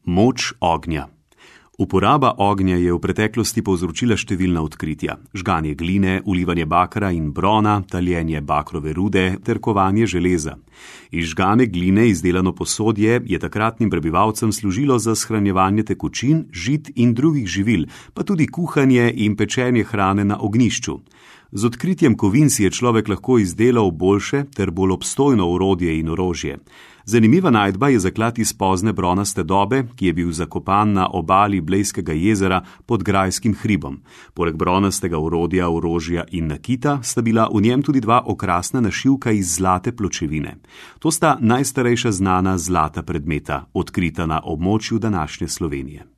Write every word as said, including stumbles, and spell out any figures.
Moč ognja. Uporaba ognja je v preteklosti povzročila številna odkritja. Žganje gline, ulivanje bakra in brona, taljenje bakrove rude ter kovanje železa. Iz žgane gline izdelano posodje je takratnim prebivalcem služilo za shranjevanje tekočin, žit in drugih živil, pa tudi kuhanje in pečenje hrane na ognjišču. Z odkritjem kovin si je človek lahko izdelal boljše ter bolj obstojno orodje in orožje. Zanimiva najdba je zaklad iz pozne bronaste dobe, ki je bil zakopan na obali Blejskega jezera pod Grajskim hribom. Poleg bronastega orodja, orožja in nakita sta bila v njem tudi dva okrasna našivka iz zlate pločevine. To sta najstarejša znana zlata predmeta, odkrita na območju današnje Slovenije.